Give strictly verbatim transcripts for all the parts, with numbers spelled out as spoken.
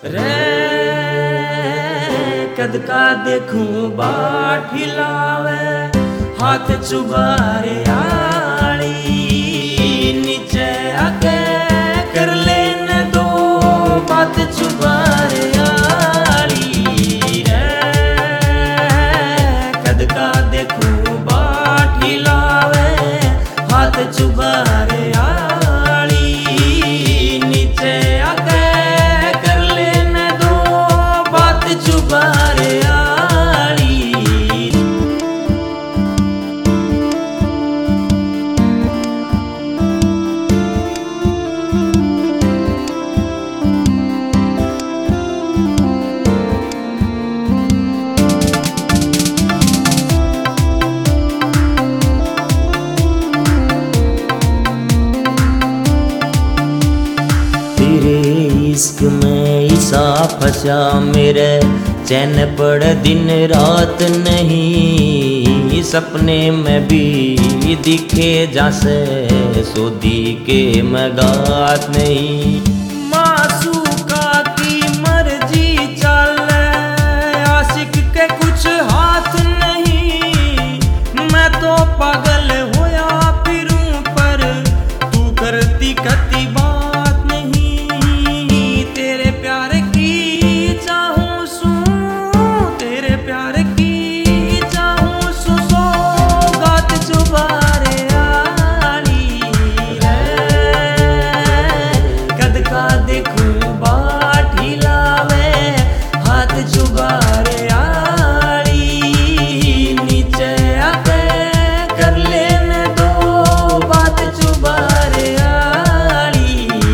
रे कद का देखूं बाट हिलावे हाथ चुबारे आड़ी नीचे आके कर लेने दो बात चुबारे आड़ी रे कद का देखूं बाट हिलावे हाथ चुबारे आड़ी नीचे आके कर लेने दो बात चुबारे आड़ी। तेरे इश्क में ईसा फंसा मेरे चैन पड़ दिन रात नहीं सपने में भी दिखे जैसे सोदी के मगात नहीं। मासूका की मर्जी चले आशिक के कुछ हाथ नहीं मैं तो पागल होया फिरूं पर तू करती कती बात नहीं। तेरे प्यार की चाहूं सू तेरे प्यार की चाहूं सू सौगात चुबारे आड़ी रे कद का देखूं बाट हिलावे हाथ चुबारे आड़ी नीचे आके कर लेने दो बात चुबारे आड़ी।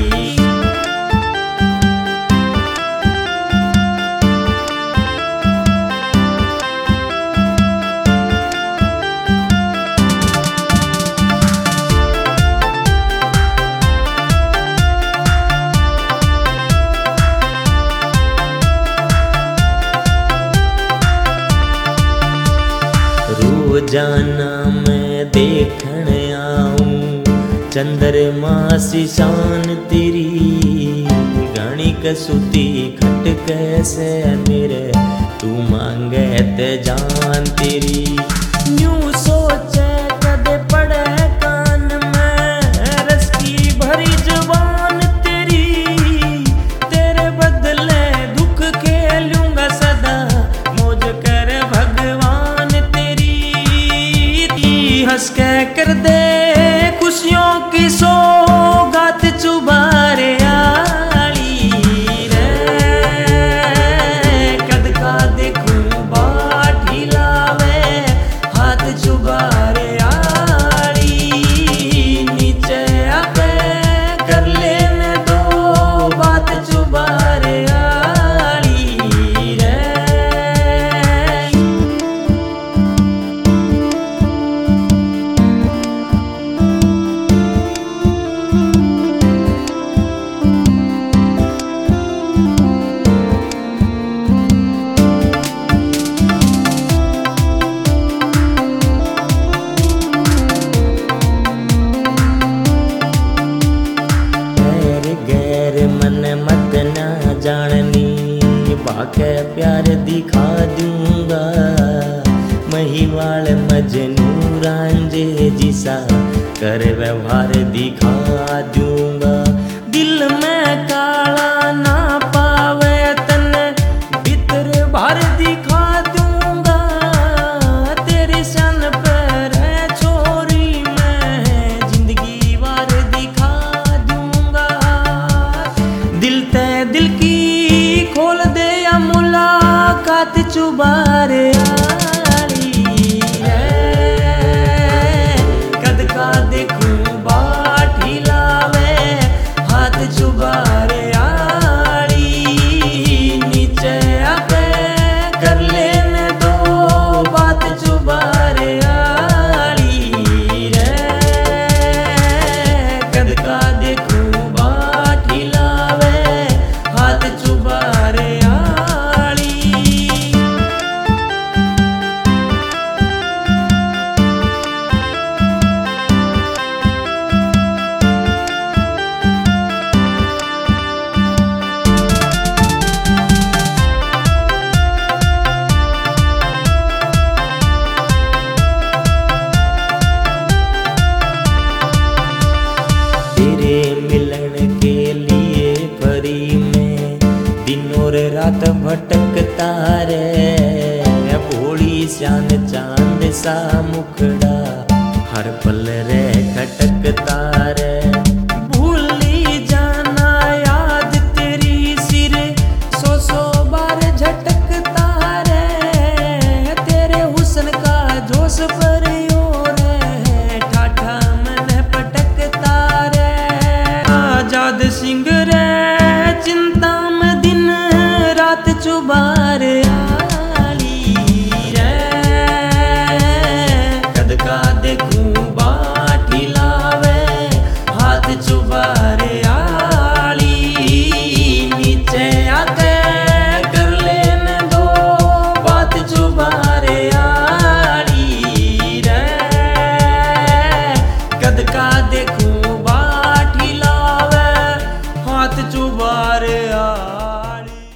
रोजाना मैं देखण आऊं चंद्रमा सी शान तेरी घणी कसुती खट कैसे मेरे तू मांगे ते जान तेरी। यूं सोचे कदे पड़े कान में रस की भरी जुबान तेरी तेरे बदले दुख खेलूंगा सदा मौज कर भगवान तेरी। हंस के कर दे खुशियों की सौगात चुबारे आड़ी रे कद का देखूं बाट हिलावे हाथ चुबारे आड़ी नीचे आके कर लेने दो बात चुबारे आड़ी रे। जाननी बाके प्यार दिखा दूंगा महिवाल मजनू रांझे जिसा कर व्यवहार दिखा दूंगा। दिल में काला ना पावे तन भीतर भर दिखा दूंगा तेरी सन पर है छोरी मैं जिंदगी वार दिखा दूंगा। दिल ते दिल की खोल दे या मुलाकात चुबारे आड़ी रे कद का देखूं बाट हिलावे रात भटकता रे, भोली श्यान चांद सा मुखड़ा, हर पल रे खट